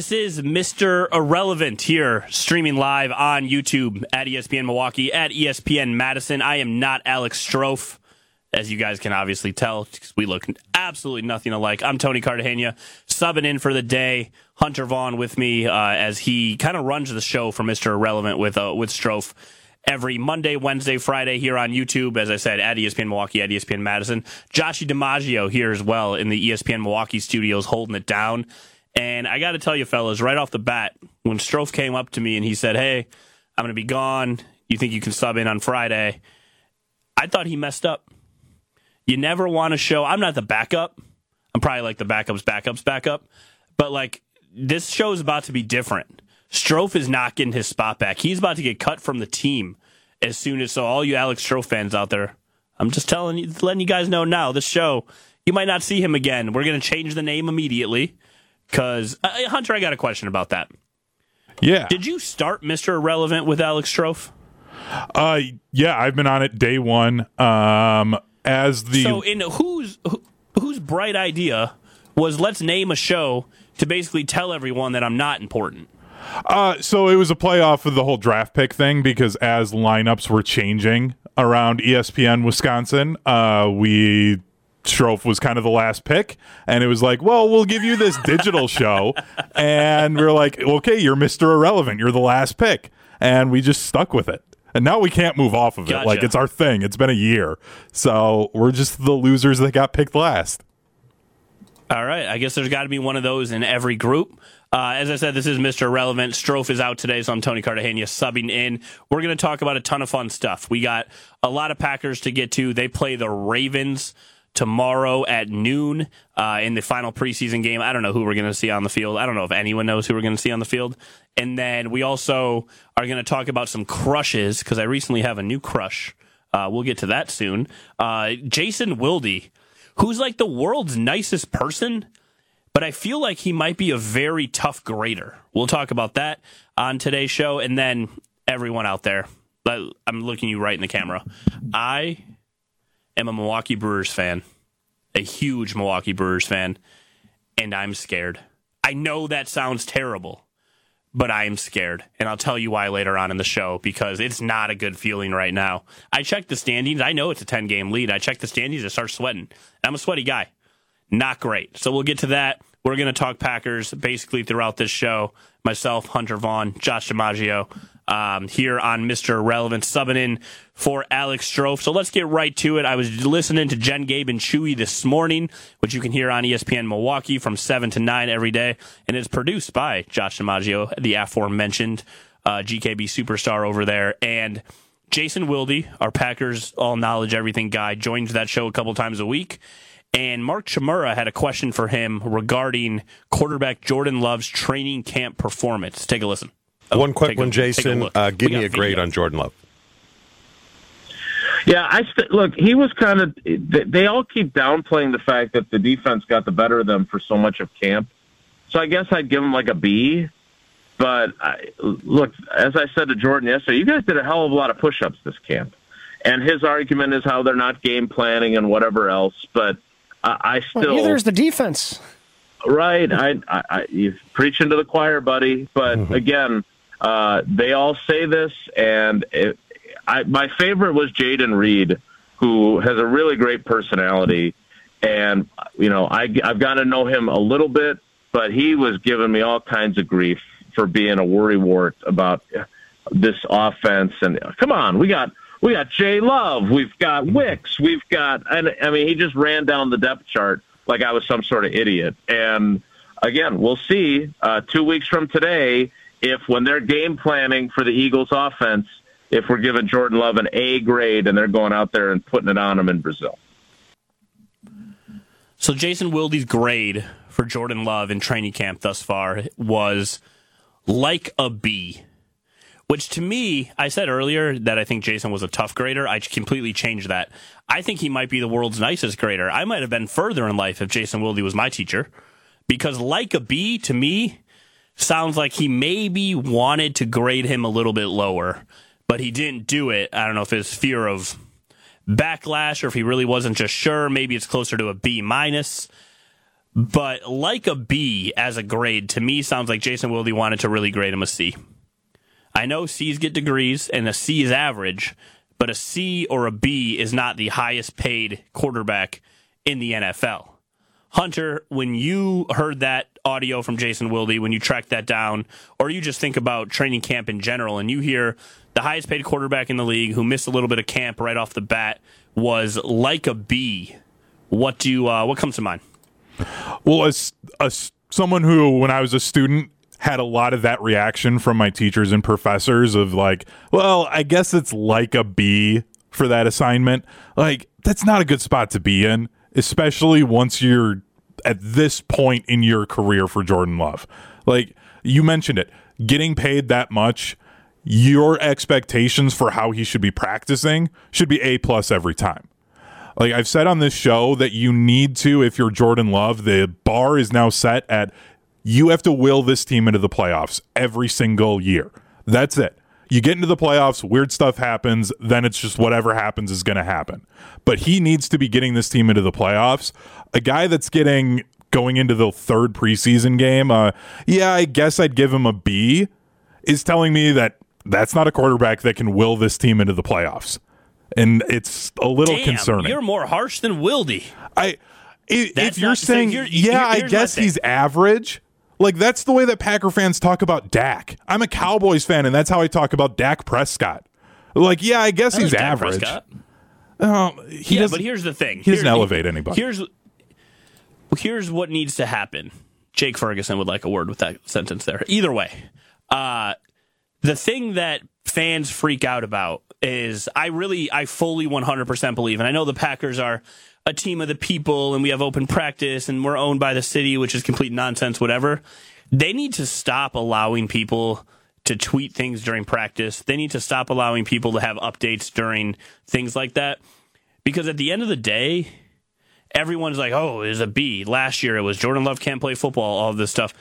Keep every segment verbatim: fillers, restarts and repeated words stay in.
This is Mister Irrelevant here, streaming live on YouTube at E S P N Milwaukee, at E S P N Madison. I am not Alex Strofe, as you guys can obviously tell, because we look absolutely nothing alike. I'm Tony Cartagena, subbing in for the day. Hunter Vaughn with me uh, as he kind of runs the show for Mister Irrelevant with uh, with Strofe every Monday, Wednesday, Friday here on YouTube, as I said, at E S P N Milwaukee, at E S P N Madison. Joshy DiMaggio here as well in the E S P N Milwaukee studios holding it down. And I got to tell you, fellas, right off the bat, when Strofe came up to me and he said, hey, I'm going to be gone. You think you can sub in on Friday? I thought he messed up. You never want to show, I'm not the backup. I'm probably like the backup's backup's backup. But like, this show is about to be different. Strofe is not getting his spot back. He's about to get cut from the team as soon as, so all you Alex Strofe fans out there, I'm just telling you, letting you guys know now, this show, you might not see him again. We're going to change the name immediately. Because, uh, Hunter, I got a question about that. Yeah. Did you start Mister Irrelevant with Alex Strofe? Uh, yeah, I've been on it day one. Um, as the So, in whose who, whose bright idea was let's name a show to basically tell everyone that I'm not important? Uh, so it was a playoff of the whole draft pick thing because as lineups were changing around E S P N Wisconsin, uh, we. Strofe was kind of the last pick, and it was like, well, we'll give you this digital show, and we're like, okay, you're Mister Irrelevant, you're the last pick, and we just stuck with it, and now we can't move off of it. Gotcha. Like, it's our thing. It's been a year, so we're just the losers that got picked last. All right, I guess there's got to be one of those in every group. Uh, as I said, this is Mister Irrelevant. Strofe is out today, so I'm Tony Cartagena subbing in. We're going to talk about a ton of fun stuff. We got a lot of Packers to get to. They play the Ravens tomorrow at noon uh, in the final preseason game. I don't know who we're going to see on the field. I don't know if anyone knows who we're going to see on the field. And then we also are going to talk about some crushes because I recently have a new crush. Uh, we'll get to that soon. Uh, Jason Wilde, who's like the world's nicest person, but I feel like he might be a very tough grader. We'll talk about that on today's show. And then everyone out there, I'm looking you right in the camera. I am a Milwaukee Brewers fan, a huge Milwaukee Brewers fan, and I'm scared. I know that sounds terrible, but I am scared, and I'll tell you why later on in the show, because it's not a good feeling right now. I checked the standings. I know it's a ten-game lead. I checked the standings. I start sweating. I'm a sweaty guy. Not great. So we'll get to that. We're going to talk Packers basically throughout this show. Myself, Hunter Vaughn, Josh DiMaggio, um, here on Mister Irrelevant, subbing in for Alex Strofe. So let's get right to it. I was listening to Jen, Gabe, and Chewy this morning, which you can hear on E S P N Milwaukee from seven to nine every day. And it's produced by Josh DiMaggio, the aforementioned uh, G K B superstar over there. And Jason Wilde, our Packers All Knowledge Everything guy, joins that show a couple times a week. And Mark Chmura had a question for him regarding quarterback Jordan Love's training camp performance. Take a listen. Oh, one quick one, a, Jason. Uh, give me a grade video. on Jordan Love. Yeah, I st- look. He was kind of. They all keep downplaying the fact that the defense got the better of them for so much of camp. So I guess I'd give him like a B. But I, look, as I said to Jordan yesterday, you guys did a hell of a lot of push-ups this camp, and his argument is how they're not game planning and whatever else. But uh, I still. Well, neither is the defense. Right, I, I, I you're preaching to the choir, buddy. But mm-hmm. again. Uh, they all say this, and it, I, my favorite was Jaden Reed, who has a really great personality. And, you know, I, I've got to know him a little bit, but he was giving me all kinds of grief for being a worrywart about this offense. And come on, we got we got Jay Love, we've got Wicks, we've got, and I mean, he just ran down the depth chart like I was some sort of idiot. And again, we'll see uh, two weeks from today. If when they're game planning for the Eagles offense, if we're giving Jordan Love an A grade and they're going out there and putting it on him in Brazil. So Jason Wilde's grade for Jordan Love in training camp thus far was like a B, which to me, I said earlier that I think Jason was a tough grader. I completely changed that. I think he might be the world's nicest grader. I might have been further in life if Jason Wilde was my teacher, because like a B to me sounds like he maybe wanted to grade him a little bit lower, but he didn't do it. I don't know if it's fear of backlash or if he really wasn't just sure. Maybe it's closer to a B minus. But like a B as a grade, to me, sounds like Jason Wilde wanted to really grade him a C. I know C's get degrees, and a C is average, but a C or a B is not the highest paid quarterback in the N F L. Hunter, when you heard that audio from Jason Wilde, when you tracked that down, or you just think about training camp in general, and you hear the highest paid quarterback in the league who missed a little bit of camp right off the bat was like a B, what do you, uh, what comes to mind? Well, as, as someone who, when I was a student, had a lot of that reaction from my teachers and professors of like, well, I guess it's like a B for that assignment. Like, that's not a good spot to be in, especially once you're at this point in your career for Jordan Love. Like, you mentioned it, getting paid that much, your expectations for how he should be practicing should be A plus every time. Like I've said on this show that you need to, if you're Jordan Love, the bar is now set at you have to will this team into the playoffs every single year. That's it. You get into the playoffs, weird stuff happens, then it's just whatever happens is going to happen. But he needs to be getting this team into the playoffs. A guy that's getting going into the third preseason game, uh, yeah, I guess I'd give him a B, is telling me that that's not a quarterback that can will this team into the playoffs. And it's a little Damn, concerning. You're more harsh than Wilde. I, if, if you're not, saying, so you're, yeah, you're, I guess he's average, like that's the way that Packer fans talk about Dak. I'm a Cowboys fan, and that's how I talk about Dak Prescott. Like, yeah, I guess I he's Dak average. Prescott. Um, he yeah, but here's the thing. He doesn't Here, elevate anybody. Here's, here's what needs to happen. Jake Ferguson would like a word with that sentence there. Either way, uh, the thing that fans freak out about is I really, I fully one hundred percent believe, and I know the Packers are a team of the people and we have open practice and we're owned by the city, which is complete nonsense, whatever. They need to stop allowing people to tweet things during practice. They need to stop allowing people to have updates during things like that. Because at the end of the day, everyone's like, oh, it was a B. Last year it was Jordan Love can't play football, all of this stuff.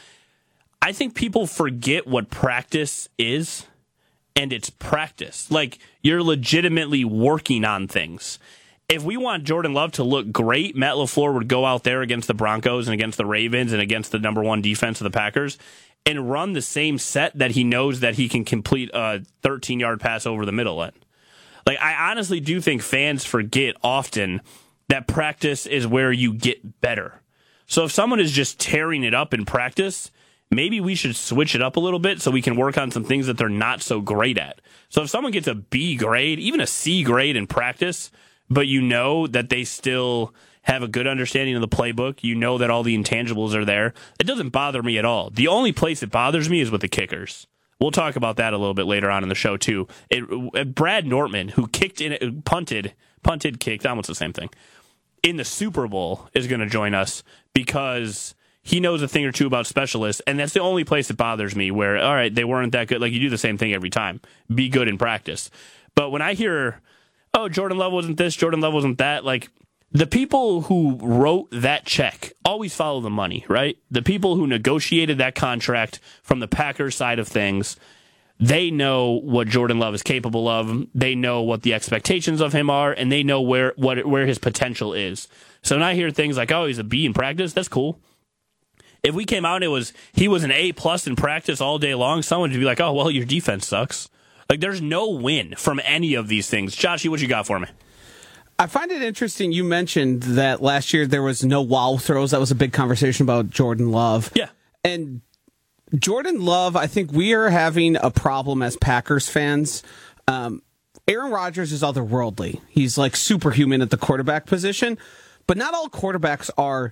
I think people forget what practice is. And it's practice. Like, you're legitimately working on things. If we want Jordan Love to look great, Matt LaFleur would go out there against the Broncos and against the Ravens and against the number one defense of the Packers and run the same set that he knows that he can complete a thirteen-yard pass over the middle in. Like, I honestly do think fans forget often that practice is where you get better. So if someone is just tearing it up in practice, maybe we should switch it up a little bit so we can work on some things that they're not so great at. So if someone gets a B grade, even a C grade in practice, but you know that they still have a good understanding of the playbook, you know that all the intangibles are there, it doesn't bother me at all. The only place it bothers me is with the kickers. We'll talk about that a little bit later on in the show, too. It, Brad Nortman, who kicked in, punted, punted, kicked, almost the same thing, in the Super Bowl is going to join us because he knows a thing or two about specialists, and that's the only place it bothers me where, all right, they weren't that good. Like, you do the same thing every time. Be good in practice. But when I hear, oh, Jordan Love wasn't this, Jordan Love wasn't that, like, the people who wrote that check always follow the money, right? The people who negotiated that contract from the Packers side of things, they know what Jordan Love is capable of. They know what the expectations of him are, and they know where what where his potential is. So when I hear things like, oh, he's a B in practice, that's cool. If we came out and it was he was an A plus in practice all day long, someone would be like, oh, well, your defense sucks. Like, there's no win from any of these things. Joshy, what you got for me? I find it interesting you mentioned that last year there was no wow throws. That was a big conversation about Jordan Love. Yeah. And Jordan Love, I think we are having a problem as Packers fans. Um, Aaron Rodgers is otherworldly. He's like superhuman at the quarterback position, but not all quarterbacks are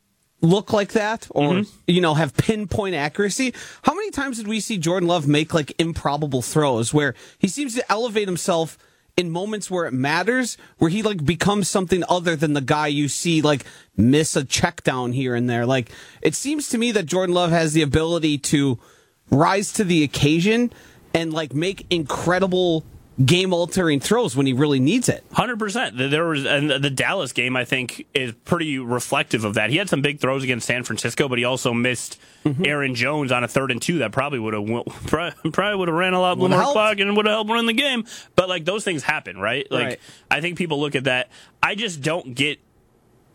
look like that or, mm-hmm. you know, have pinpoint accuracy. How many times did we see Jordan Love make like improbable throws where he seems to elevate himself in moments where it matters, where he like becomes something other than the guy you see like miss a check down here and there? Like, it seems to me that Jordan Love has the ability to rise to the occasion and like make incredible game-altering throws when he really needs it. one hundred percent. There was, and the Dallas game, I think, is pretty reflective of that. He had some big throws against San Francisco, but he also missed mm-hmm. Aaron Jones on a third and two that probably would have probably would have ran a lot more clock and would have helped win the game. But like, those things happen, right? Like, right. I think people look at that. I just don't get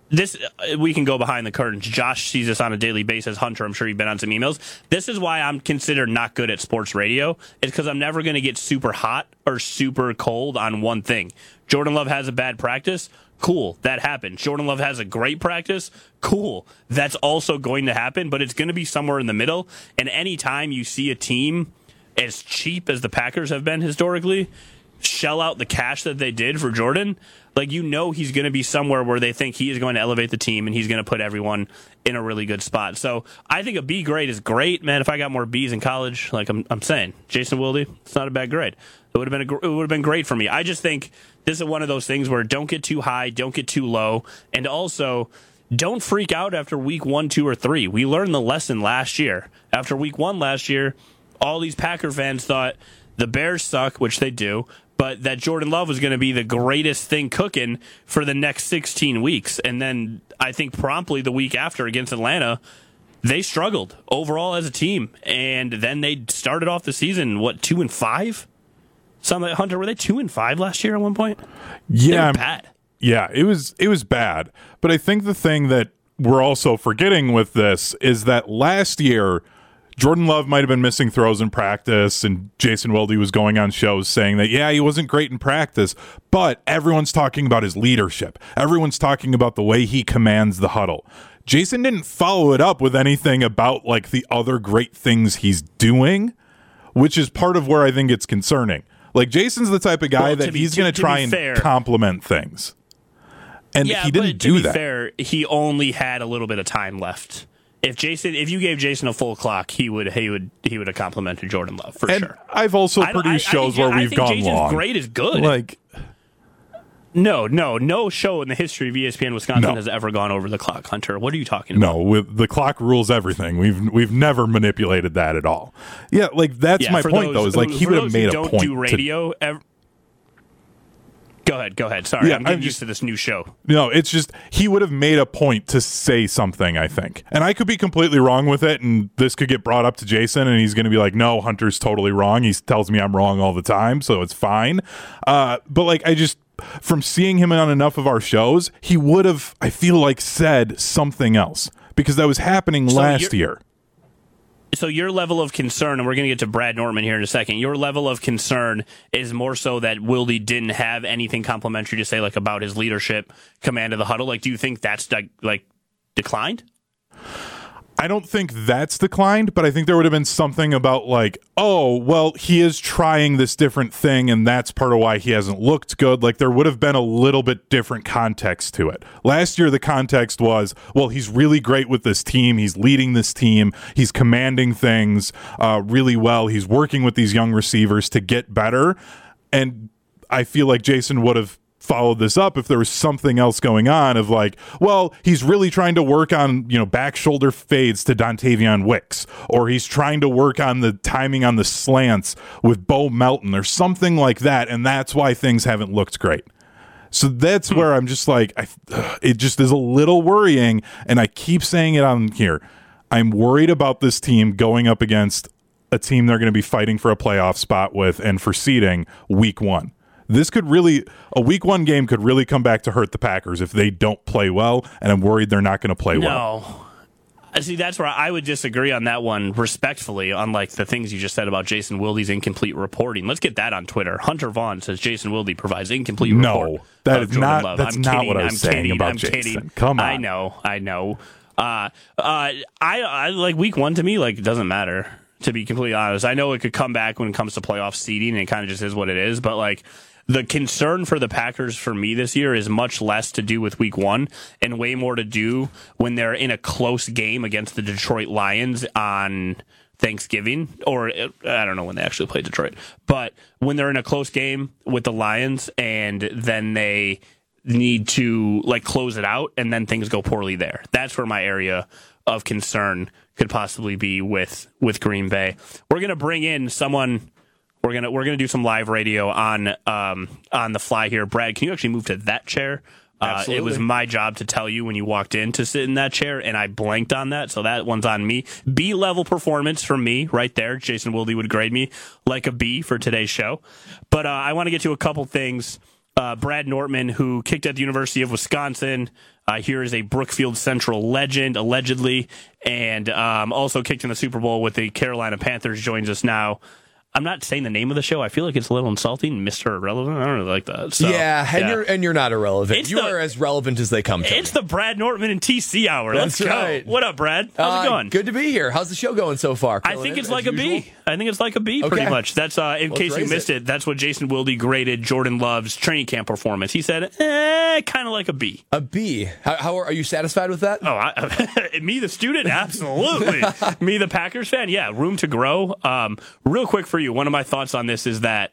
this uh, we can go behind the curtains. Josh sees this on a daily basis. Hunter, I'm sure you've been on some emails. This is why I'm considered not good at sports radio. It's because I'm never going to get super hot or super cold on one thing. Jordan Love has a bad practice. Cool, that happened. Jordan Love has a great practice. Cool, that's also going to happen, but it's going to be somewhere in the middle. And anytime you see a team as cheap as the Packers have been historically shell out the cash that they did for Jordan, like, you know he's going to be somewhere where they think he is going to elevate the team and he's going to put everyone in a really good spot. So I think a B grade is great, man. If I got more B's in college, like I'm, I'm saying, Jason Wilde, it's not a bad grade. It would have been a, it would have been great for me. I just think this is one of those things where don't get too high, don't get too low, and also don't freak out after week one, two, or three. We learned the lesson last year. After week one last year, all these Packer fans thought the Bears suck, which they do, but that Jordan Love was going to be the greatest thing cooking for the next sixteen weeks. And then I think promptly the week after against Atlanta, they struggled overall as a team. And then they started off the season, what, two and five? Some Hunter, were they two and five last year at one point? Yeah, they were bad. Yeah, it was it was bad. But I think the thing that we're also forgetting with this is that last year, Jordan Love might have been missing throws in practice, and Jason Wilde was going on shows saying that, yeah, he wasn't great in practice, but everyone's talking about his leadership. Everyone's talking about the way he commands the huddle. Jason didn't follow it up with anything about, like, the other great things he's doing, which is part of where I think it's concerning. Like, Jason's the type of guy well, that be, he's going to try and fair, compliment things. And yeah, he didn't but to do be that. Fair, he only had a little bit of time left. If Jason, if you gave Jason a full clock, he would he would he would have complimented Jordan Love for and sure. I've also I produced I, shows I think, where we've I think gone Jason's long. Great is good. Like, no, no, no show in the history of E S P N Wisconsin no. has ever gone over the clock. Hunter, what are you talking about? No, with the clock rules everything. We've we've never manipulated that at all. Yeah, like that's Yeah, my for point those, though. Is like he for would have those made who a don't point. do radio. to, ever, Go ahead, go ahead. Sorry, Yeah, I'm getting I'm used just- to this new show. No, it's just he would have made a point to say something, I think. And I could be completely wrong with it, and this could get brought up to Jason, and he's going to be like, no, Hunter's totally wrong. He tells me I'm wrong all the time, so it's fine. Uh, but, like, I just, from seeing him on enough of our shows, he would have, I feel like, said something else. Because that was happening So last you're- year. So your level of concern, and we're going to get to Brad Nortman here in a second, your level of concern is more so that Wilde didn't have anything complimentary to say, like, about his leadership, command of the huddle. Like, do you think that's, like, like declined? I don't think that's declined, but I think there would have been something about like, oh, well, he is trying this different thing, and that's part of why he hasn't looked good. Like, there would have been a little bit different context to it. Last year, the context was, well, he's really great with this team. He's leading this team. He's commanding things uh, really well. He's working with these young receivers to get better. And I feel like Jason would have followed this up if there was something else going on of like, well, he's really trying to work on, you know, back shoulder fades to Dontavion Wicks, or he's trying to work on the timing on the slants with Bo Melton or something like that, and that's why things haven't looked great. So that's where I'm just like, I, it just is a little worrying, and I keep saying it on here. I'm worried about this team going up against a team they're going to be fighting for a playoff spot with and for seeding week one. This could really, a week one game could really come back to hurt the Packers if they don't play well, and I'm worried they're not going to play well. No. See, that's where I would disagree on that one respectfully, unlike the things you just said about Jason Wilde's incomplete reporting. Let's get that on Twitter. Hunter Vaughn says Jason Wilde provides incomplete report. No, that of is Jordan not, Love. that's I'm not kidding, what I was I'm saying kidding, about I'm Jason. kidding. Come on. I know, I know. Uh, uh, I, I like week one to me, like, it doesn't matter, to be completely honest. I know it could come back when it comes to playoff seeding, and it kind of just is what it is, but like, the concern for the Packers for me this year is much less to do with week one and way more to do when they're in a close game against the Detroit Lions on Thanksgiving, or I don't know when they actually play Detroit, but when they're in a close game with the Lions and then they need to like close it out and then things go poorly there. That's where my area of concern could possibly be with, with Green Bay. We're going to bring in someone. We're gonna we're gonna do some live radio on um on the fly here. Brad, can you actually move to that chair? Uh, it was my job to tell you when you walked in to sit in that chair, and I blanked on that, so that one's on me. B level performance from me right there. Jason Wilde would grade me like a B for today's show. But uh, I want to get to a couple things uh, Brad Nortman, who kicked at the University of Wisconsin. Uh, here is a Brookfield Central legend, allegedly, and um, also kicked in the Super Bowl with the Carolina Panthers, joins us now. I'm not saying the name of the show. I feel like it's a little insulting, Mister Irrelevant. I don't really like that. So, yeah, and yeah. you're and you're not irrelevant. It's you the, are as relevant as they come to. It's the Brad Nortman and T C hour. That's Let's go. right. What up, Brad? How's uh, it going? Good to be here. How's the show going so far? I think in, it's like as a usual? B. I think it's like a B, Okay. pretty much. That's uh, in Let's case you raise missed it. it. That's what Jason Wilde graded Jordan Love's training camp performance. He said, eh, kind of like a B. A B. How, how are, are you satisfied with that? Oh, I, me, the student, absolutely. Me, the Packers fan, yeah, room to grow. Um, real quick for you, one of my thoughts on this is that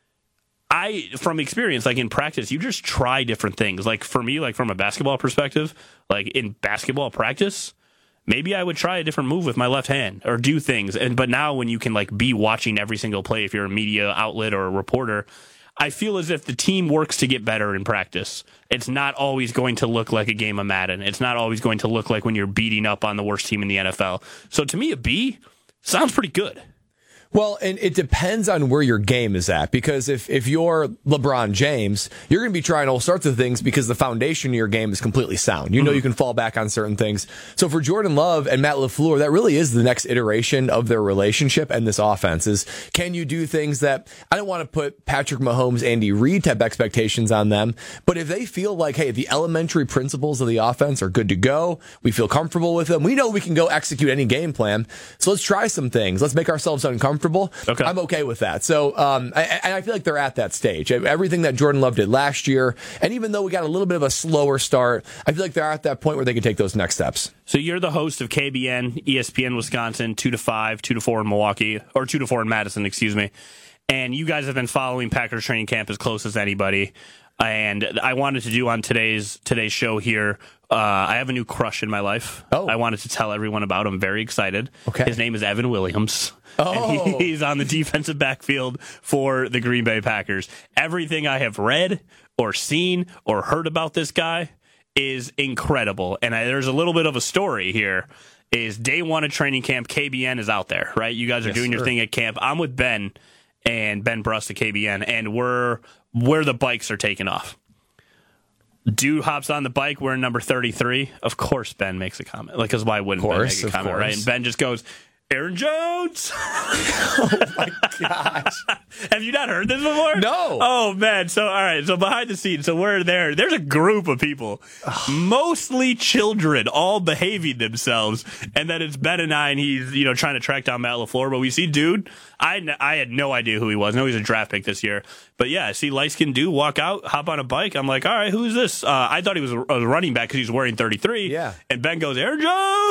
I, from experience, like in practice, you just try different things. Like for me, like from a basketball perspective, like in basketball practice, maybe I would try a different move with my left hand or do things. And but now when you can like be watching every single play, if you're a media outlet or a reporter, I feel as if the team works to get better in practice. It's not always going to look like a game of Madden. It's not always going to look like when you're beating up on the worst team in the N F L. So to me, a B sounds pretty good. Well, and it depends on where your game is at, because if, if you're LeBron James, you're going to be trying all sorts of things because the foundation of your game is completely sound. You know, mm-hmm. you can fall back on certain things. So for Jordan Love and Matt LaFleur, that really is the next iteration of their relationship and this offense is, can you do things that, I don't want to put Patrick Mahomes, Andy Reid type expectations on them, but if they feel like, hey, the elementary principles of the offense are good to go, we feel comfortable with them, we know we can go execute any game plan, so let's try some things, let's make ourselves uncomfortable. Okay. I'm okay with that. So, um, I, and I feel like they're at that stage. Everything that Jordan Love did last year, and even though we got a little bit of a slower start, I feel like they're at that point where they can take those next steps. So you're the host of K B N, E S P N Wisconsin, two to five, two to four in Milwaukee, or two to four in Madison, excuse me. And you guys have been following Packers training camp as close as anybody. And I wanted to do on today's today's show here, uh, I have a new crush in my life. Oh. I wanted to tell everyone about him. Very excited. Okay. His name is Evan Williams. Oh. And he, he's on the defensive backfield for the Green Bay Packers. Everything I have read or seen or heard about this guy is incredible. And I, there's a little bit of a story here. Is day one of training camp, K B N is out there, right? You guys are yes, doing your sir. thing at camp. I'm with Ben and Ben Brust at K B N, and we're where the bikes are taking off. Dude hops on the bike wearing number thirty-three. Of course, Ben makes a comment. Like, because why wouldn't course, Ben make a comment, course. right? And Ben just goes, Aaron Jones. Oh my gosh. Have you not heard this before? No. Oh man. So all right. So behind the scenes, so we're there. There's a group of people, mostly children, all behaving themselves, and then it's Ben and I, and he's you know trying to track down Matt LaFleur. But we see dude. I I had no idea who he was. I know he's a draft pick this year. But yeah, I see light skinned dude walk out, hop on a bike. I'm like, all right, who is this? Uh, I thought he was a, a running back because he's wearing thirty-three. Yeah. And Ben goes, Aaron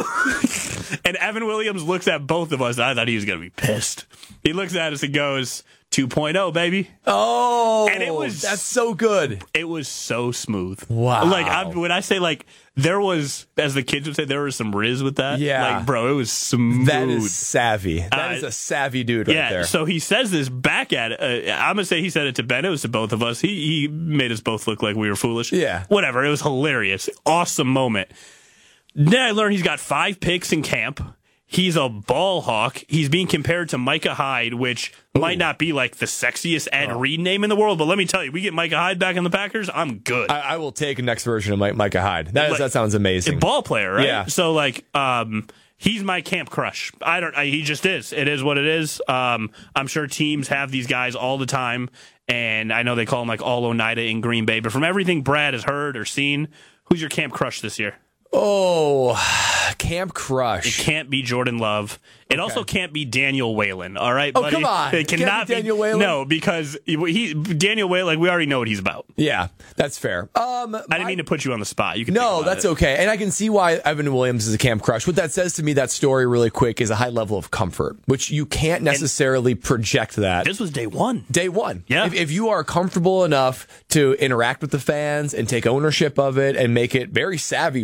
Jones. And Evan Williams looks at both of us. I thought he was going to be pissed. He looks at us and goes, two point oh, baby. Oh, and it was that's so good. It was so smooth. Wow. Like I, when I say like there was, as the kids would say, there was some riz with that. Yeah. Like bro, it was smooth. That is savvy. That Uh, is a savvy dude right yeah, there. so he says this back at uh, I'm gonna say he said it to Ben. It was to both of us. He he made us both look like we were foolish. Yeah. Whatever. It was hilarious. Awesome moment. Then I learned he's got five picks in camp. He's a ball hawk. He's being compared to Micah Hyde, which Ooh. might not be like the sexiest Ed oh. Reed name in the world, but let me tell you, we get Micah Hyde back in the Packers, I'm good. I, I will take a next version of Mike, Micah Hyde. That, is, like, that sounds amazing. A ball player, right? Yeah. So like, um, he's my camp crush. I don't. I, he just is. It is what it is. Um, I'm sure teams have these guys all the time, and I know they call him like all Oneida in Green Bay. But from everything Brad has heard or seen, who's your camp crush this year? Oh, camp crush. It can't be Jordan Love. It okay. also can't be Daniel Whalen. All right, oh, buddy? come on. It cannot be Daniel be, Whalen. No, because he Daniel Whalen. Like we already know what he's about. Yeah, that's fair. Um, I didn't mean to put you on the spot. You can no, that's it. okay, and I can see why Evan Williams is a camp crush. What that says to me, that story, really quick, is a high level of comfort, which you can't necessarily and project. That this was day one. Day one. Yeah. If, if you are comfortable enough to interact with the fans and take ownership of it and make it very savvy, Riz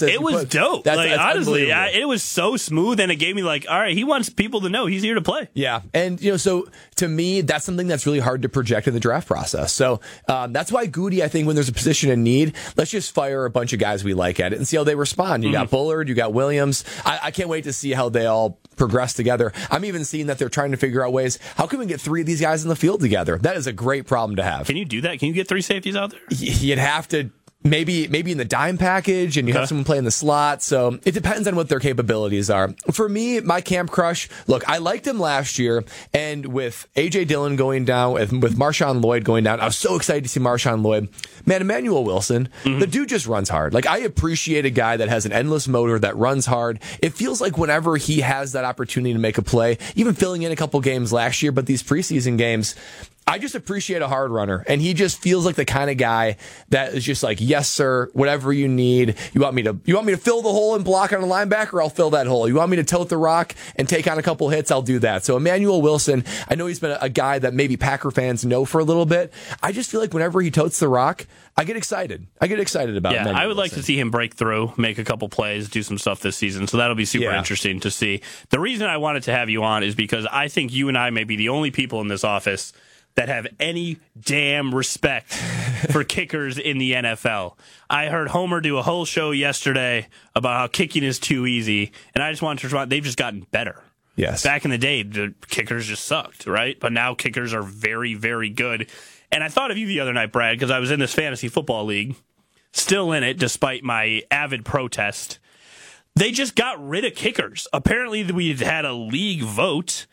as it you was put. dope. That's, like, that's honestly, I, it was so smooth, and it gave me like, all right, he wants people to know he's here to play. Yeah, and you know, so to me, that's something that's really hard to project in the draft process. So um, that's why Goody, I think, when there's a position in need, let's just fire a bunch of guys we like at it and see how they respond. You mm-hmm. got Bullard, you got Williams. I, I can't wait to see how they all progress together. I'm even seeing that they're trying to figure out ways. How can we get three of these guys in the field together? That is a great problem to have. Can you do that? Can you get three safeties out there? You'd have to. Maybe maybe in the dime package, and you okay. have someone play in the slot. So it depends on what their capabilities are. For me, my camp crush, look, I liked him last year, and with A J Dillon going down, with, with Marshawn Lloyd going down, I was so excited to see Marshawn Lloyd. Man, Emmanuel Wilson, mm-hmm. the dude just runs hard. Like, I appreciate a guy that has an endless motor, that runs hard. It feels like whenever he has that opportunity to make a play, even filling in a couple games last year, but these preseason games, I just appreciate a hard runner, and he just feels like the kind of guy that is just like, yes, sir, whatever you need. You want me to, you want me to fill the hole and block on a linebacker? I'll fill that hole. You want me to tote the rock and take on a couple hits? I'll do that. So Emmanuel Wilson, I know he's been a guy that maybe Packer fans know for a little bit. I just feel like whenever he totes the rock, I get excited. I get excited about it. Yeah, Emmanuel I would Wilson. like to see him break through, make a couple plays, do some stuff this season. So that'll be super yeah. interesting to see. The reason I wanted to have you on is because I think you and I may be the only people in this office that have any damn respect for kickers in the N F L. I heard Homer do a whole show yesterday about how kicking is too easy, and I just wanted to respond, they've just gotten better. Yes. Back in the day, the kickers just sucked, right? But now kickers are very, very good. And I thought of you the other night, Brad, because I was in this fantasy football league, still in it despite my avid protest. They just got rid of kickers. Apparently, we had a league vote,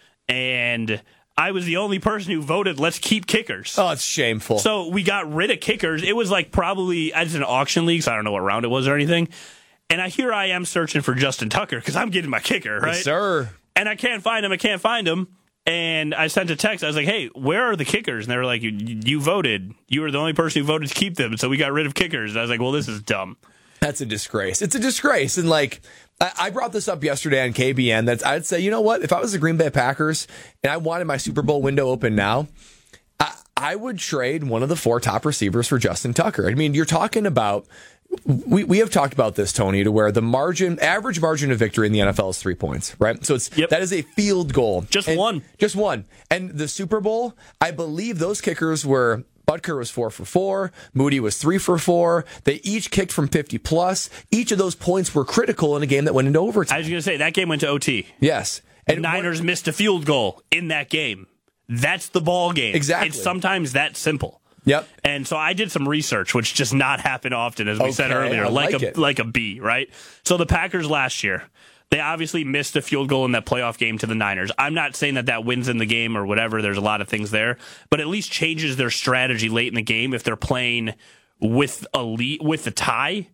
and I was the only person who voted, let's keep kickers. Oh, it's shameful. So we got rid of kickers. It was like probably, as an auction league, so I don't know what round it was or anything. And I here I am searching for Justin Tucker because I'm getting my kicker, right? Yes, sir. And I can't find him. I can't find him. And I sent a text. I was like, hey, where are the kickers? And they were like, you, you voted. You were the only person who voted to keep them. So we got rid of kickers. And I was like, well, this is dumb. That's a disgrace. It's a disgrace. And like, I brought this up yesterday on K B N. That I'd say, you know what? If I was the Green Bay Packers and I wanted my Super Bowl window open now, I, I would trade one of the four top receivers for Justin Tucker. I mean, you're talking about, we, we have talked about this, Tony, to where the margin, average margin of victory in the N F L is three points, right? So it's yep. that is a field goal. Just and, one. Just one. And the Super Bowl, I believe those kickers were, Butker was four for four. Moody was three for four. They each kicked from fifty plus. Each of those points were critical in a game that went into overtime. I was going to say, that game went to O T. Yes. And the Niners what, missed a field goal in that game. That's the ball game. Exactly. It's sometimes that simple. Yep. And so I did some research, which does not happen often, as we okay, said earlier, I like, like a it. like a B, right? So the Packers last year, they obviously missed a field goal in that playoff game to the Niners. I'm not saying that that wins in the game or whatever. There's a lot of things there, but at least changes their strategy late in the game if they're playing with a lead, with a tie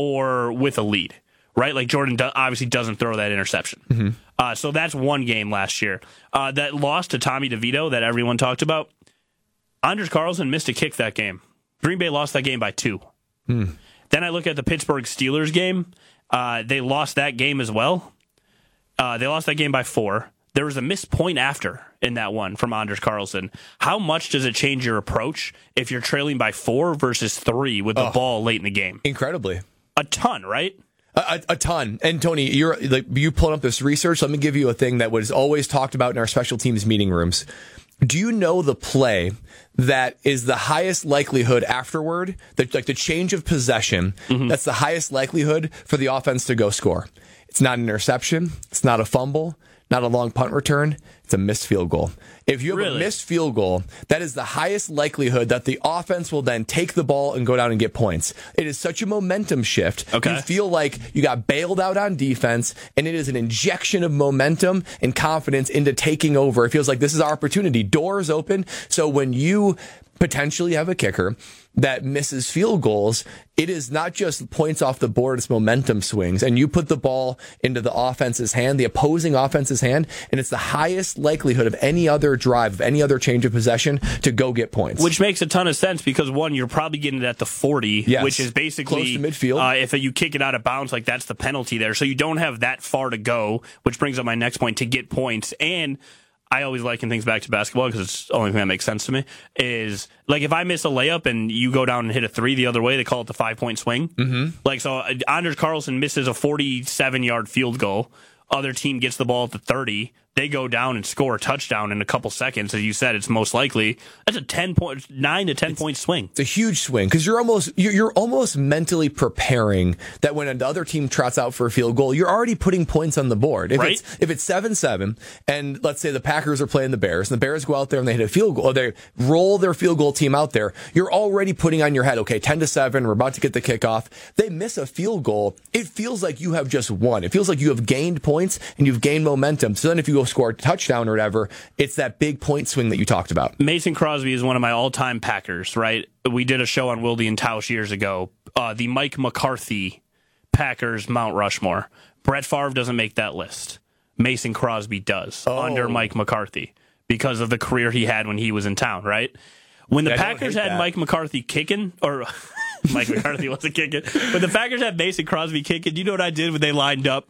or with a lead, right? Like Jordan do- obviously doesn't throw that interception. Mm-hmm. Uh, so that's one game last year. Uh, that loss to Tommy DeVito that everyone talked about, Anders Carlson missed a kick that game. Green Bay lost that game by two. Mm. Then I look at the Pittsburgh Steelers game. Uh, they lost that game as well. Uh, they lost that game by four. There was a missed point after in that one from Anders Carlson. How much does it change your approach if you're trailing by four versus three with the oh, ball late in the game? Incredibly. A ton, right? A, a, a ton. And Tony, you're like you pulling up this research. Let me give you a thing that was always talked about in our special teams meeting rooms. Do you know the play that is the highest likelihood afterward, the, like the change of possession, mm-hmm. that's the highest likelihood for the offense to go score? It's not an interception. It's not a fumble, not a long punt return. It's a missed field goal. If you have really? a missed field goal, that is the highest likelihood that the offense will then take the ball and go down and get points. It is such a momentum shift. Okay. You feel like you got bailed out on defense, and it is an injection of momentum and confidence into taking over. It feels like this is our opportunity. Doors open. So when you potentially have a kicker that misses field goals, it is not just points off the board, it's momentum swings. And you put the ball into the offense's hand, the opposing offense's hand, and it's the highest likelihood of any other drive, of any other change of possession to go get points. Which makes a ton of sense because, one, you're probably getting it at the forty, yes. which is basically close to midfield. Uh, if you kick it out of bounds, like that's the penalty there. So you don't have that far to go, which brings up my next point, to get points. And I always liken things back to basketball because it's the only thing that makes sense to me, is like if I miss a layup and you go down and hit a three the other way, they call it the five-point swing. Mm-hmm. Like, so uh, Anders Carlson misses a forty-seven-yard field goal. Other team gets the ball at the thirty. They go down and score a touchdown in a couple seconds. As you said, it's most likely that's a ten point, nine to ten it's, point swing. It's a huge swing because you're almost you're, you're almost mentally preparing that when another team trots out for a field goal, you're already putting points on the board. If right? it's if it's seven seven, and let's say the Packers are playing the Bears, and the Bears go out there and they hit a field goal, or they roll their field goal team out there, you're already putting on your head, okay, ten to seven, we're about to get the kickoff. They miss a field goal, it feels like you have just won. It feels like you have gained points and you've gained momentum. So then if you go score a touchdown or whatever, it's that big point swing that you talked about. Mason Crosby is one of my all-time Packers, right? We did a show on Wilde and Tausch years ago. Uh, the Mike McCarthy Packers Mount Rushmore. Brett Favre doesn't make that list. Mason Crosby does oh. under Mike McCarthy because of the career he had when he was in town, right? When the I Packers had that. Mike McCarthy kicking, or Mike McCarthy wasn't kicking, but the Packers had Mason Crosby kicking, you know what I did when they lined up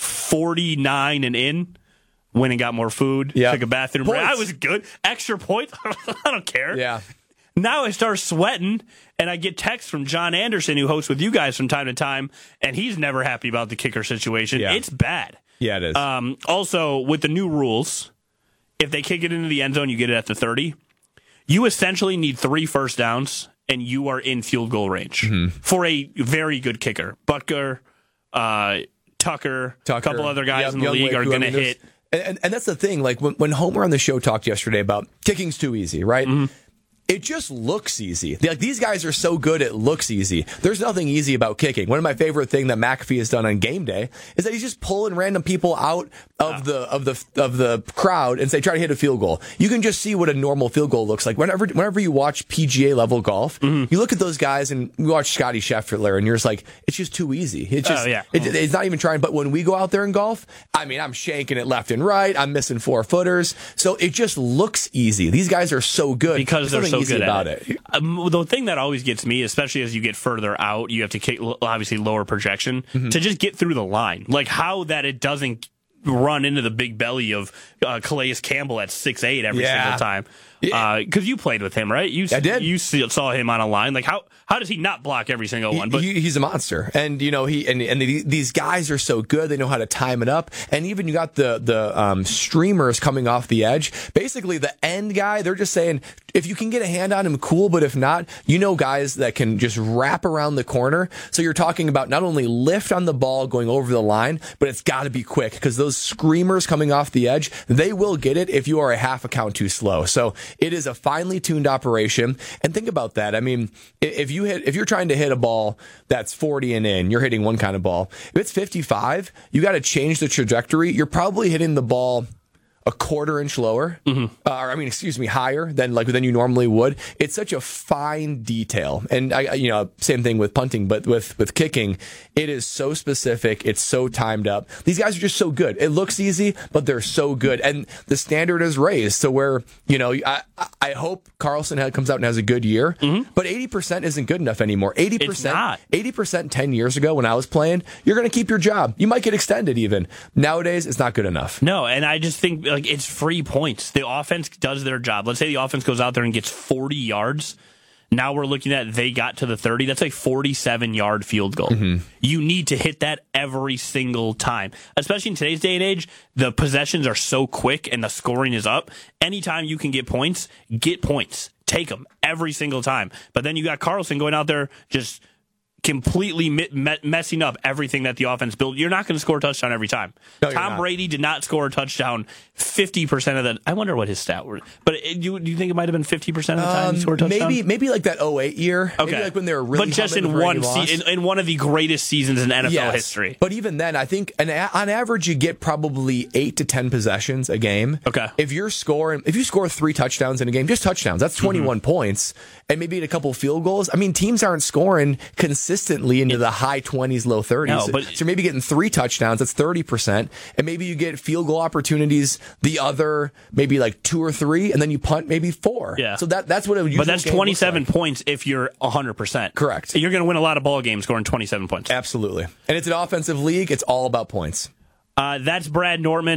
forty-nine and in? Went and got more food, yep. took a bathroom break. I was good. Extra points. I don't care. Yeah. Now I start sweating, and I get texts from John Anderson, who hosts with you guys from time to time, and he's never happy about the kicker situation. Yeah. It's bad. Yeah, it is. Um, also, with the new rules, if they kick it into the end zone, you get it at the thirty. You essentially need three first downs, and you are in field goal range mm-hmm. for a very good kicker. Butker, uh, Tucker, Tucker, a couple other guys yep, in the league are going to hit. And, and that's the thing. Like when, when Homer on the show talked yesterday about kicking's too easy, right? Mm-hmm. It just looks easy. Like these guys are so good, it looks easy. There's nothing easy about kicking. One of my favorite thing that McAfee has done on game day is that he's just pulling random people out of wow. the of the of the crowd and say try to hit a field goal. You can just see what a normal field goal looks like. Whenever whenever you watch P G A level golf, mm-hmm. you look at those guys and you watch Scotty Scheffler and you're just like, it's just too easy. It's just oh, yeah. it, it's not even trying. But when we go out there and golf, I mean, I'm shanking it left and right. I'm missing four footers, so it just looks easy. These guys are so good because they're so good about at it. it. Um, the thing that always gets me, especially as you get further out, you have to kick, obviously lower projection mm-hmm. to just get through the line. Like how that it doesn't run into the big belly of uh, Calais Campbell at six eight every yeah. single time. Because uh, you played with him, right? You, I did. You saw him on a line. Like how how does he not block every single one? But he, he's a monster, and you know he and and the, these guys are so good. They know how to time it up, and even you got the the um, streamers coming off the edge. Basically, the end guy, they're just saying if you can get a hand on him, cool. But if not, you know guys that can just wrap around the corner. So you're talking about not only lift on the ball going over the line, but it's got to be quick because those screamers coming off the edge, they will get it if you are a half a count too slow. So it is a finely tuned operation. And think about that. I mean, if you hit, if you're trying to hit a ball that's forty and in, you're hitting one kind of ball. If it's fifty-five, you got to change the trajectory. You're probably hitting the ball a quarter inch lower, mm-hmm. uh, or I mean, excuse me, higher than like than you normally would. It's such a fine detail, and I, you know, same thing with punting, but with with kicking, it is so specific. It's so timed up. These guys are just so good. It looks easy, but they're so good, and the standard is raised to where you know. I I hope Carlson comes out and has a good year, mm-hmm. but eighty percent isn't good enough anymore. Eighty percent, eighty percent ten years ago when I was playing, you're going to keep your job. You might get extended even. Nowadays, it's not good enough. No, and I just think. Like, it's free points. The offense does their job. Let's say the offense goes out there and gets forty yards. Now we're looking at they got to the thirty. That's a forty-seven yard field goal. Mm-hmm. You need to hit that every single time. Especially in today's day and age, the possessions are so quick and the scoring is up. Anytime you can get points, get points. Take them every single time. But then you got Carlson going out there just completely me- me- messing up everything that the offense built. You're not going to score a touchdown every time. No, Tom Brady did not score a touchdown fifty percent of the. I wonder what his stat were. But it, do, you, do you think it might have been fifty percent of the time um, he scored a touchdown? Maybe maybe like that oh eight year. Okay. Maybe like when they were really But just in one se- in, in one of the greatest seasons in N F L yes. history. But even then, I think an, on average you get probably eight to ten possessions a game. Okay. If you're scoring, if you score three touchdowns in a game, just touchdowns, that's twenty-one mm-hmm. points, and maybe a couple field goals. I mean, teams aren't scoring consistently into it, the high twenties, low thirties. No, but so maybe getting three touchdowns, that's thirty percent. And maybe you get field goal opportunities the other, maybe like two or three, and then you punt maybe four. Yeah. So that that's what a usual But that's game twenty-seven looks like. points if you're one hundred percent. Correct. You're going to win a lot of ball games scoring twenty-seven points. Absolutely. And it's an offensive league. It's all about points. Uh, that's Brad Nortman.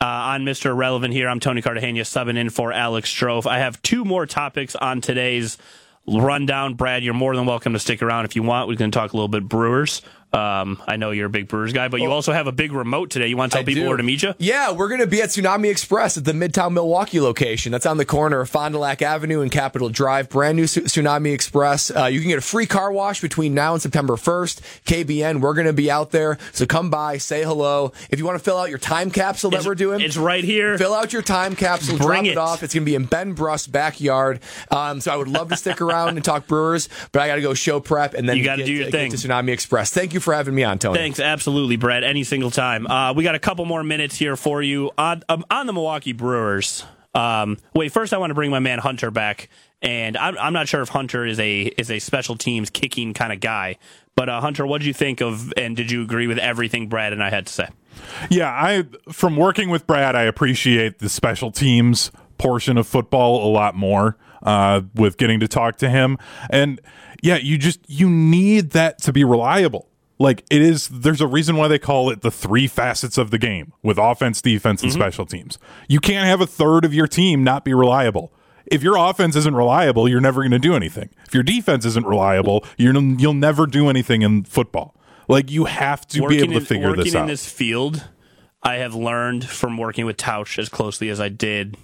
Uh, on Mister Irrelevant here, I'm Tony Cartagena, subbing in for Alex Strofe. I have two more topics on today's rundown. Brad, you're more than welcome to stick around if you want. We can talk a little bit Brewers. Um, I know you're a big Brewers guy, but you also have a big remote today. You want to tell I people do. where to meet you? Yeah, we're going to be at Tsunami Express at the Midtown Milwaukee location. That's on the corner of Fond du Lac Avenue and Capitol Drive. Brand new Su- Tsunami Express. Uh, you can get a free car wash between now and September first. K B N, we're going to be out there. So come by, say hello. If you want to fill out your time capsule that It's, we're doing, it's right here. Fill out your time capsule, Bring drop it. it. off. It's going to be in Ben Brust's backyard. Um, so I would love to stick around and talk Brewers, but I got to go show prep and then You gotta get, do your get thing. to Tsunami Express. Thank you for having me on, Tony. Thanks, absolutely, Brad. Any single time. Uh, we got a couple more minutes here for you on um, on the Milwaukee Brewers. Um, wait, first I want to bring my man Hunter back, and I'm, I'm not sure if Hunter is a is a special teams kicking kind of guy. But uh, Hunter, what did you think of, and did you agree with everything Brad and I had to say? Yeah, I from working with Brad, I appreciate the special teams portion of football a lot more. Uh, with getting to talk to him, and yeah, you just you need that to be reliable. Like it is, there's a reason why they call it the three facets of the game with offense, defense, and mm-hmm. special teams. You can't have a third of your team not be reliable. If your offense isn't reliable, you're never going to do anything. If your defense isn't reliable, you're, you'll never do anything in football. Like you have to working be able to in, figure working this out. in this field, I have learned from working with Tausch as closely as I did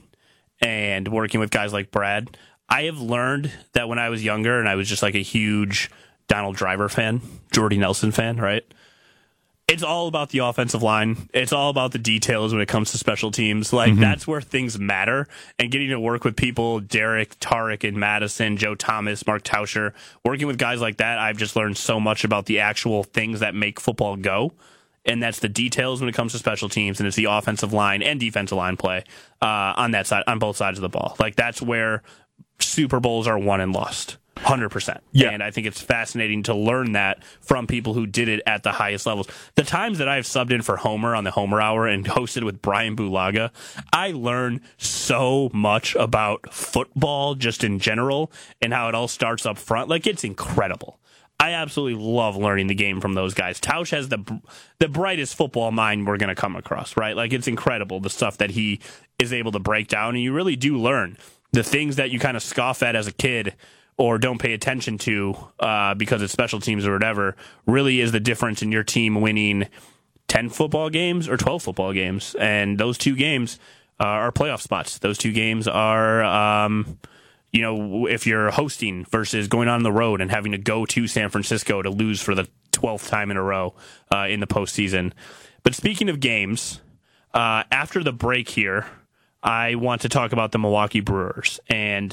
and working with guys like Brad. I have learned that when I was younger and I was just like a huge Donald Driver fan, Jordy Nelson fan, right? It's all about the offensive line. It's all about the details when it comes to special teams. Like, mm-hmm. that's where things matter. And getting to work with people, Derek, Tarek, and Madison, Joe Thomas, Mark Tauscher, working with guys like that, I've just learned so much about the actual things that make football go. And that's the details when it comes to special teams, and it's the offensive line and defensive line play uh, on that side, on both sides of the ball. Like, that's where Super Bowls are won and lost. one hundred percent. Yeah. And I think it's fascinating to learn that from people who did it at the highest levels. The times that I've subbed in for Homer on the Homer Hour and hosted with Brian Bulaga, I learned so much about football just in general and how it all starts up front. Like, it's incredible. I absolutely love learning the game from those guys. Tausch has the the brightest football mind we're going to come across, right? Like, it's incredible, the stuff that he is able to break down, and you really do learn the things that you kind of scoff at as a kid or don't pay attention to uh, because it's special teams or whatever, really is the difference in your team winning ten football games or twelve football games. And those two games uh, are playoff spots. Those two games are, um, you know, if you're hosting versus going on the road and having to go to San Francisco to lose for the twelfth time in a row uh, in the postseason. But speaking of games, uh, after the break here, I want to talk about the Milwaukee Brewers. And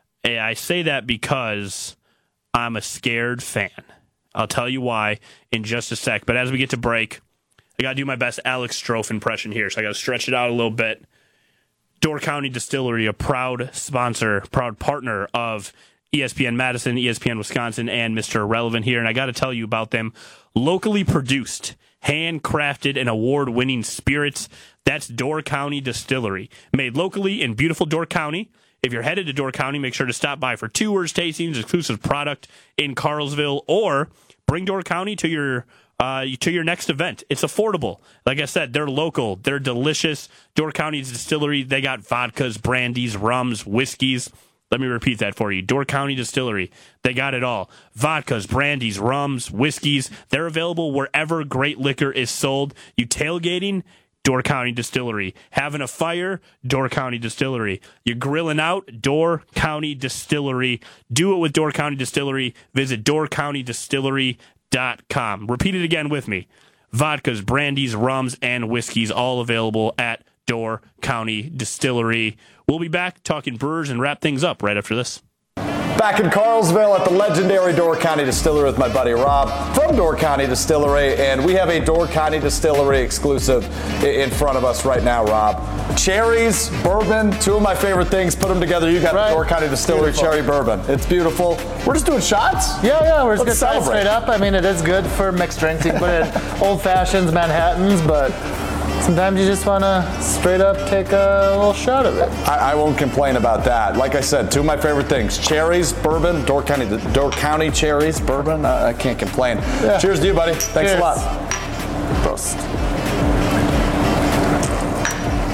I say that because I'm a scared fan. I'll tell you why in just a sec. But as we get to break, I got to do my best Alex Strofe impression here. So I got to stretch it out a little bit. Door County Distillery, a proud sponsor, proud partner of E S P N Madison, E S P N Wisconsin, and Mister Irrelevant here. And I got to tell you about them. Locally produced, handcrafted, and award-winning spirits. That's Door County Distillery. Made locally in beautiful Door County. If you're headed to Door County, make sure to stop by for tours, tastings, exclusive product in Carlsville, or bring Door County to your uh, to your next event. It's affordable. Like I said, they're local. They're delicious. Door County's Distillery, they got vodkas, brandies, rums, whiskeys. Let me repeat that for you. Door County Distillery, they got it all. Vodkas, brandies, rums, whiskeys. They're available wherever great liquor is sold. You tailgating? Door County Distillery. Having a fire? Door County Distillery. You're grilling out? Door County Distillery. Do it with Door County Distillery. Visit door county distillery dot com. Repeat it again with me. Vodkas, brandies, rums, and whiskeys, all available at Door County Distillery. We'll be back talking Brewers and wrap things up right after this. Back in Carlsville at the legendary Door County Distillery with my buddy Rob from Door County Distillery, and we have a Door County Distillery exclusive in front of us right now, Rob. Cherries, bourbon, two of my favorite things. Put them together. You got right. Door County Distillery beautiful. Cherry bourbon. It's beautiful. We're just doing shots? Yeah, yeah, we're just Let's going to celebrate. straight up. I mean, it is good for mixed drinks. You can put in old fashions, Manhattans, but sometimes you just want to straight up take a little shot of it. I, I won't complain about that. Like I said, two of my favorite things. Cherries, bourbon, Door County Door County cherries, bourbon. Uh, I can't complain. Yeah. Cheers to you, buddy. Thanks Cheers. a lot. Prost.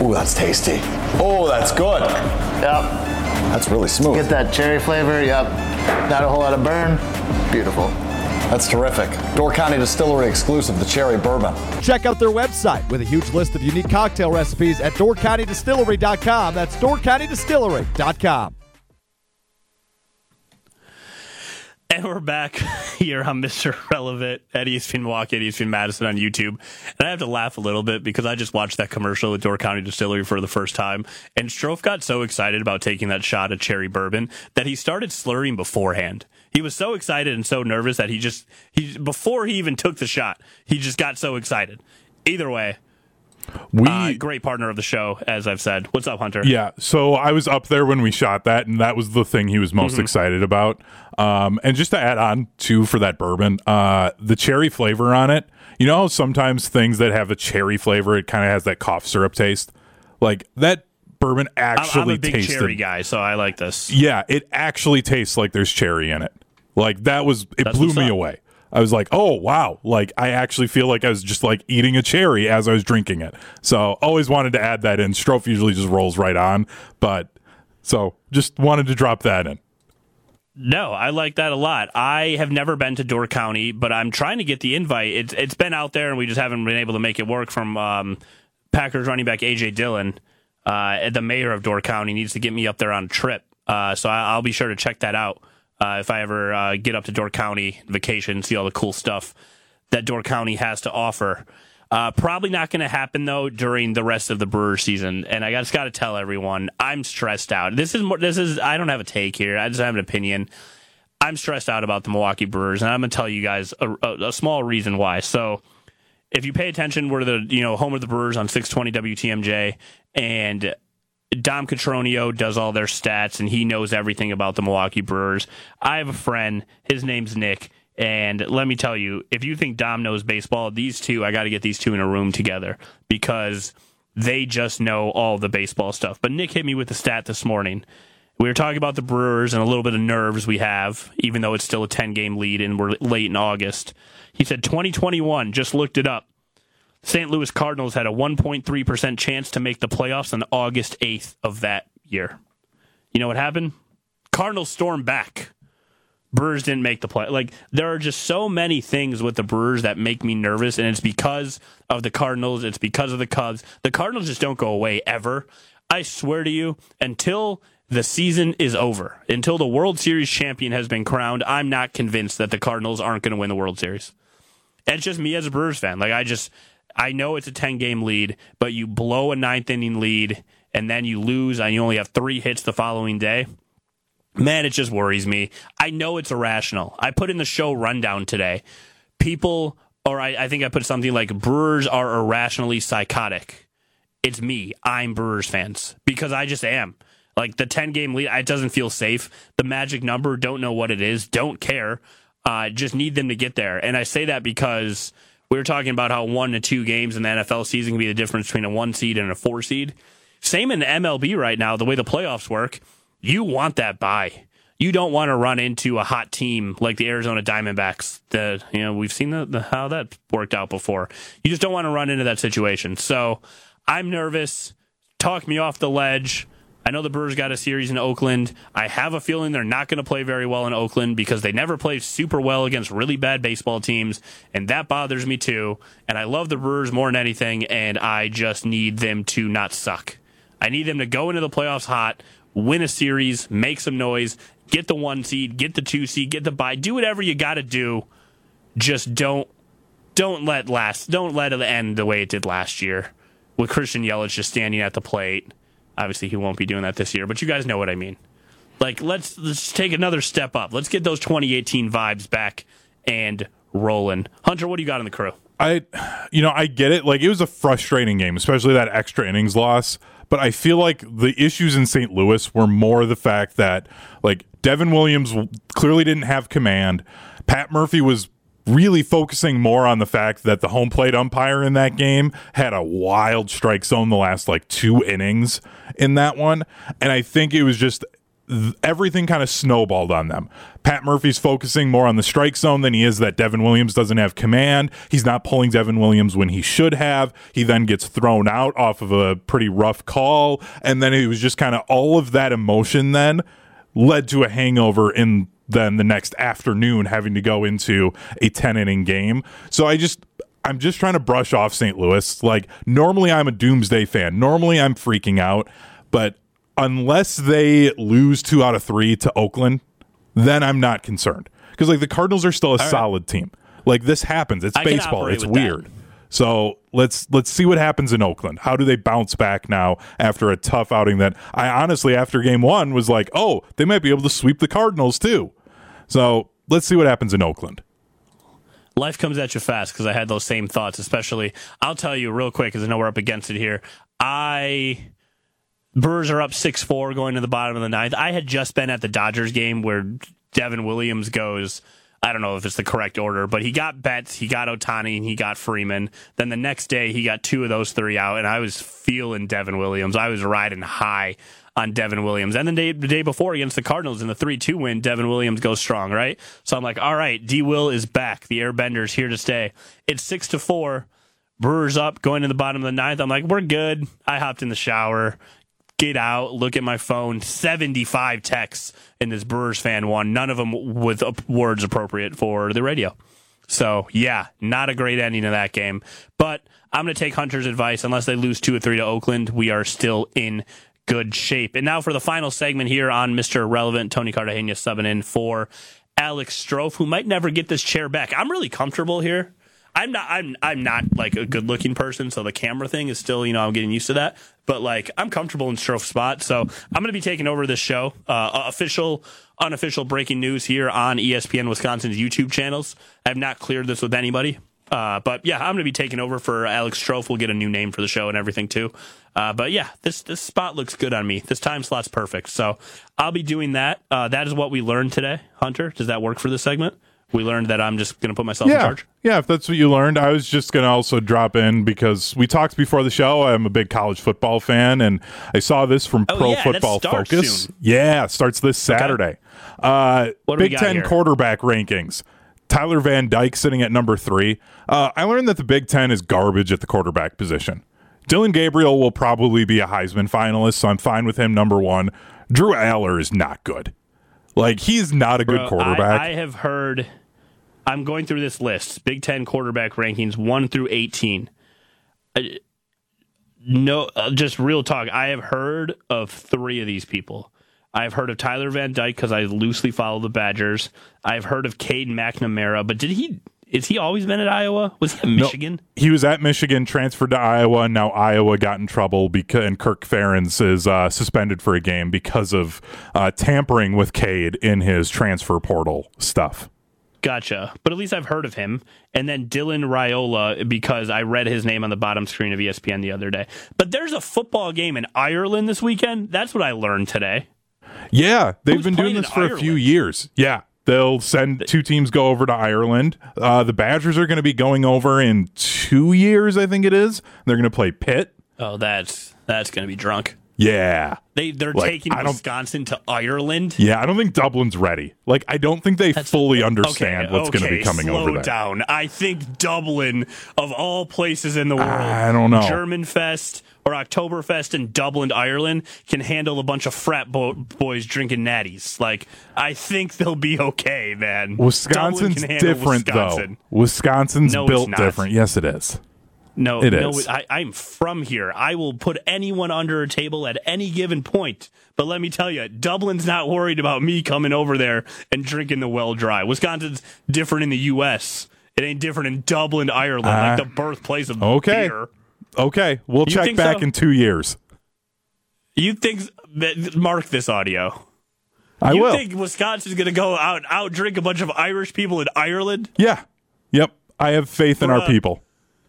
Ooh, that's tasty. Oh, that's good. Yep. That's really smooth. Get that cherry flavor. Yep. Not a whole lot of burn. Beautiful. That's terrific. Door County Distillery exclusive, the Cherry Bourbon. Check out their website with a huge list of unique cocktail recipes at door county distillery dot com. That's door county distillery dot com. And we're back here on Mister Relevant at E S P N Milwaukee, at E S P N Madison on YouTube. And I have to laugh a little bit because I just watched that commercial with Door County Distillery for the first time. And Strofe got so excited about taking that shot of cherry bourbon that he started slurring beforehand. He was so excited and so nervous that he just, he before he even took the shot, he just got so excited. Either way, We uh, great partner of the show, as I've said. What's up, Hunter? Yeah, so I was up there when we shot that, and that was the thing he was most mm-hmm. excited about. Um, and just to add on, too, for that bourbon, uh, the cherry flavor on it, you know how sometimes things that have a cherry flavor, it kind of has that cough syrup taste? Like, that bourbon actually I'm, I'm a big tasted, cherry guy, so I like this. Yeah, it actually tastes like there's cherry in it. Like, that was, it That's blew me up. away. I was like, oh, wow. Like, I actually feel like I was just like eating a cherry as I was drinking it. So always wanted to add that in. Strofe usually just rolls right on. But so just wanted to drop that in. No, I like that a lot. I have never been to Door County, but I'm trying to get the invite. It's It's been out there, and we just haven't been able to make it work from um, Packers running back A J Dillon. Uh, the mayor of Door County needs to get me up there on a trip. Uh, so I, I'll be sure to check that out. Uh, if I ever uh, get up to Door County vacation, see all the cool stuff that Door County has to offer. Uh, probably not going to happen, though, during the rest of the Brewer season. And I just got to tell everyone, I'm stressed out. This is more, this is I don't have a take here. I just have an opinion. I'm stressed out about the Milwaukee Brewers, and I'm going to tell you guys a, a, a small reason why. So if you pay attention, we're the you know home of the Brewers on six twenty W T M J, and Dom Catronio does all their stats, and he knows everything about the Milwaukee Brewers. I have a friend. His name's Nick, and let me tell you, if you think Dom knows baseball, these two, I got to get these two in a room together because they just know all the baseball stuff. But Nick hit me with a stat this morning. We were talking about the Brewers and a little bit of nerves we have, even though it's still a ten-game lead and we're late in August. He said twenty twenty-one, just looked it up. Saint Louis Cardinals had a one point three percent chance to make the playoffs on August eighth of that year. You know what happened? Cardinals stormed back. Brewers didn't make the play. Like, there are just so many things with the Brewers that make me nervous, and it's because of the Cardinals. It's because of the Cubs. The Cardinals just don't go away ever. I swear to you, until the season is over, until the World Series champion has been crowned, I'm not convinced that the Cardinals aren't going to win the World Series. And it's just me as a Brewers fan. Like, I just... I know it's a ten-game lead, but you blow a ninth-inning lead, and then you lose, and you only have three hits the following day. Man, it just worries me. I know it's irrational. I put in the show rundown today. People, or I, I think I put something like, Brewers are irrationally psychotic. It's me. I'm Brewers fans, because I just am. Like, the ten-game lead, it doesn't feel safe. The magic number, don't know what it is, don't care. Uh, just need them to get there. And I say that because... we were talking about how one to two games in the N F L season can be the difference between a one seed and a four seed. Same in the M L B right now, the way the playoffs work. You want that bye. You don't want to run into a hot team like the Arizona Diamondbacks. The you know we've seen the, the how that worked out before. You just don't want to run into that situation. So I'm nervous. Talk me off the ledge. I know the Brewers got a series in Oakland. I have a feeling they're not going to play very well in Oakland because they never play super well against really bad baseball teams, and that bothers me too. And I love the Brewers more than anything, and I just need them to not suck. I need them to go into the playoffs hot, win a series, make some noise, get the one seed, get the two seed, get the bye, do whatever you got to do. Just don't don't let last don't let it end the way it did last year with Christian Yelich just standing at the plate. Obviously, he won't be doing that this year, but you guys know what I mean. Like, let's let's take another step up. Let's get those twenty eighteen vibes back and rolling. Hunter, what do you got in the crew? I, you know, I get it. Like, it was a frustrating game, especially that extra innings loss. But I feel like the issues in Saint Louis were more the fact that, like, Devin Williams clearly didn't have command. Pat Murphy was really focusing more on the fact that the home plate umpire in that game had a wild strike zone the last like two innings in that one. And I think it was just th- everything kind of snowballed on them. Pat Murphy's focusing more on the strike zone than he is that Devin Williams doesn't have command. He's not pulling Devin Williams when he should have. He then gets thrown out off of a pretty rough call. And then it was just kind of all of that emotion then led to a hangover in then the next afternoon having to go into a ten inning game. So I just, I'm just trying to brush off Saint Louis. Like, normally I'm a doomsday fan. Normally I'm freaking out. But unless they lose two out of three to Oakland, then I'm not concerned. Because, like, the Cardinals are still a All solid right. team. Like, this happens. It's I can baseball. operate It's with weird. that. So let's let's see what happens in Oakland. How do they bounce back now after a tough outing that I honestly, after game one, was like, oh, they might be able to sweep the Cardinals too. So let's see what happens in Oakland. Life comes at you fast because I had those same thoughts, especially, I'll tell you real quick because I know we're up against it here. I... Brewers are up six four going to the bottom of the ninth. I had just been at the Dodgers game where Devin Williams goes, I don't know if it's the correct order, but he got Betts, he got Ohtani, and he got Freeman. Then the next day, he got two of those three out, and I was feeling Devin Williams. I was riding high on Devin Williams. And the day, the day before against the Cardinals in the three two win, Devin Williams goes strong, right? So I'm like, all right, D-Will is back. The Airbender's here to stay. It's six to four. Brewers up, going to the bottom of the ninth. I'm like, we're good. I hopped in the shower. Get out, look at my phone, seventy-five texts in this Brewers fan one, none of them with words appropriate for the radio. So, yeah, not a great ending to that game. But I'm going to take Hunter's advice. Unless they lose two or three to Oakland, we are still in good shape. And now for the final segment here on Mister Irrelevant, Tony Cartagena subbing in for Alex Strofe, who might never get this chair back. I'm really comfortable here. I'm not. I'm. I'm not like a good-looking person, so the camera thing is still. You know, I'm getting used to that. But like, I'm comfortable in Strofe's spot, so I'm going to be taking over this show. Uh, official, unofficial breaking news here on E S P N Wisconsin's YouTube channels. I have not cleared this with anybody, uh, but yeah, I'm going to be taking over for Alex Strofe. We'll get a new name for the show and everything too. Uh, but yeah, this this spot looks good on me. This time slot's perfect, so I'll be doing that. Uh, that is what we learned today, Hunter. Does that work for this segment? We learned that I'm just going to put myself yeah. in charge. Yeah, if that's what you learned. I was just going to also drop in because we talked before the show. I'm a big college football fan, and I saw this from Oh, Pro yeah, that Football starts Focus. soon. Yeah, it starts this Saturday. Uh, What do we Big got Ten here? quarterback rankings. Tyler Van Dyke sitting at number three. Uh, I learned that the Big Ten is garbage at the quarterback position. Dylan Gabriel will probably be a Heisman finalist, so I'm fine with him, number one. Drew Aller is not good. Like, he's not a good Bro, quarterback. I, I have heard... I'm going through this list. Big Ten quarterback rankings, one through eighteen. Uh, no, uh, just real talk. I have heard of three of these people. I've heard of Tyler Van Dyke because I loosely follow the Badgers. I've heard of Cade McNamara, but did he... Is he always been at Iowa? Was he at Michigan? No, he was at Michigan, transferred to Iowa, and now Iowa got in trouble because and Kirk Ferentz is uh, suspended for a game because of uh, tampering with Cade in his transfer portal stuff. Gotcha. But at least I've heard of him. And then Dylan Raiola, because I read his name on the bottom screen of E S P N the other day. But there's a football game in Ireland this weekend. That's what I learned today. Yeah, they've Who's been doing playing this in for a Ireland? few years. Yeah, they'll send two teams go over to Ireland. Uh, the Badgers are going to be going over in two years, I think it is. They're going to play Pitt. Oh, that's that's going to be drunk. Yeah. They, they're Like, taking I don't- Wisconsin to Ireland. Yeah, I don't think Dublin's ready. Like, I don't think they fully understand Okay, what's going to okay, be coming slow over there. down. I think Dublin, of all places in the world, I don't know. German Fest or Oktoberfest in Dublin, Ireland, can handle a bunch of frat bo- boys drinking natties. Like, I think they'll be okay, man. Wisconsin's Dublin can handle different, Wisconsin. though. Wisconsin's No, it's built not. different. Yes, it is. No, It no, is. I, I'm from here. I will put anyone under a table at any given point. But let me tell you, Dublin's not worried about me coming over there and drinking the well dry. Wisconsin's different in the U S. It ain't different in Dublin, Ireland, Uh, like the birthplace of okay. beer. Okay, we'll You check think back so? in two years. You think that mark this audio? I you will. think Wisconsin's going to go out out drink a bunch of Irish people in Ireland? Yeah. Yep. I have faith in our Bruh. people.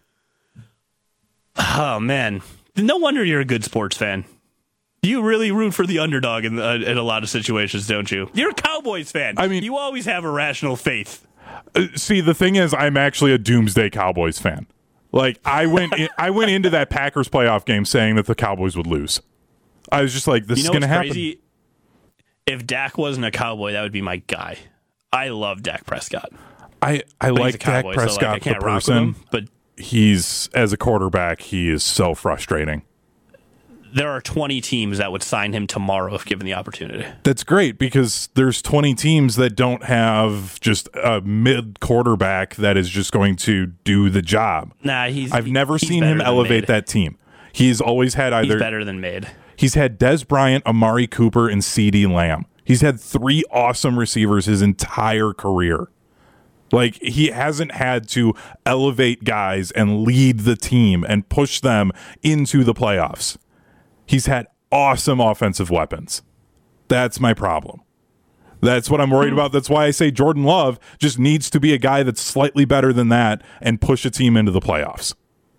Oh man, no wonder you're a good sports fan. You really root for the underdog in, uh, in a lot of situations, don't you? You're a Cowboys fan. I mean- you always have a rational faith. Uh, see, the thing is, I'm actually a doomsday Cowboys fan. Like, I went, in, I went into that Packers playoff game saying that the Cowboys would lose. I was just like, this You know is going to what's happen. crazy? If Dak wasn't a Cowboy, that would be my guy. I love Dak Prescott. I, I But like he's a Cowboy, Dak Prescott, so like, I can't the rock with person. him, but He's, as a quarterback, he is so frustrating. there are twenty teams that would sign him tomorrow if given the opportunity. That's great because there's twenty teams that don't have just a mid quarterback that is just going to do the job. Nah, he's. I've never he's seen better him than elevate made. that team. He's always had either He's better than made. He's had Des Bryant, Amari Cooper, and CeeDee Lamb. He's had three awesome receivers his entire career. Like, he hasn't had to elevate guys and lead the team and push them into the playoffs. He's had awesome offensive weapons. That's my problem. That's what I'm worried about. That's why I say Jordan Love just needs to be a guy that's slightly better than that and push a team into the playoffs.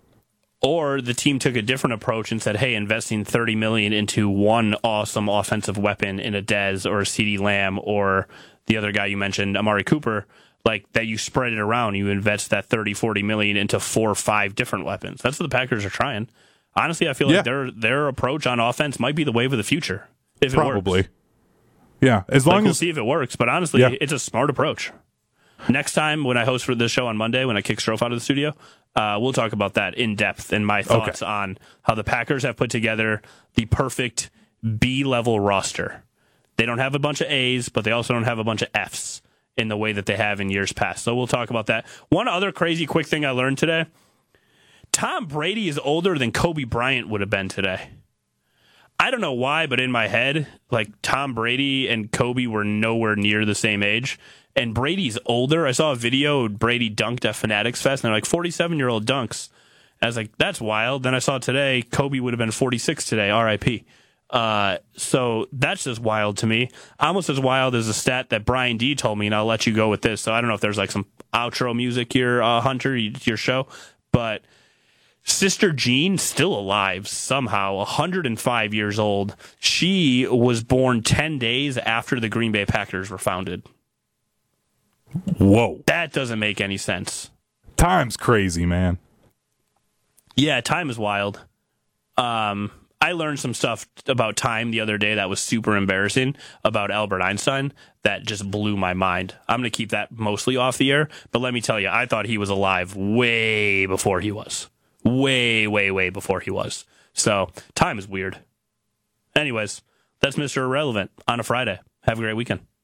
Or the team took a different approach and said, hey, investing thirty million dollars into one awesome offensive weapon in a Dez or a CeeDee Lamb or the other guy you mentioned, Amari Cooper, like that you spread it around. You invest that thirty, forty million into four or five different weapons. That's what the Packers are trying. Honestly, I feel Yeah. like their their approach on offense might be the wave of the future. If it Probably. works. Yeah, as Like, long we'll as see if it works, but honestly, Yeah. it's a smart approach. Next time when I host for this show on Monday, when I kick Strofe out of the studio, uh, we'll talk about that in depth and my thoughts Okay. on how the Packers have put together the perfect B-level roster. They don't have a bunch of A's, but they also don't have a bunch of F's in the way that they have in years past. So we'll talk about that. One other crazy quick thing I learned today, Tom Brady is older than Kobe Bryant would have been today. I don't know why, but in my head, like Tom Brady and Kobe were nowhere near the same age. And Brady's older. I saw a video Brady dunked at Fanatics Fest, and they're like forty-seven-year-old dunks. I was like, that's wild. Then I saw today, Kobe would have been forty-six today, R I P. Uh, so that's just wild to me. Almost as wild as a stat that Brian D told me, and I'll let you go with this. So I don't know if there's like some outro music here, uh, Hunter, your show, but Sister Jean, still alive somehow, one hundred five years old. She was born ten days after the Green Bay Packers were founded. whoa, That doesn't make any sense. time's crazy, man. Yeah, time is wild. Um, I learned some stuff about time the other day that was super embarrassing about Albert Einstein that just blew my mind. I'm going to keep that mostly off the air, but let me tell you, I thought he was alive way before he was. Way, way, way before he was. So, time is weird. Anyways, that's Mister Irrelevant on a Friday. Have a great weekend.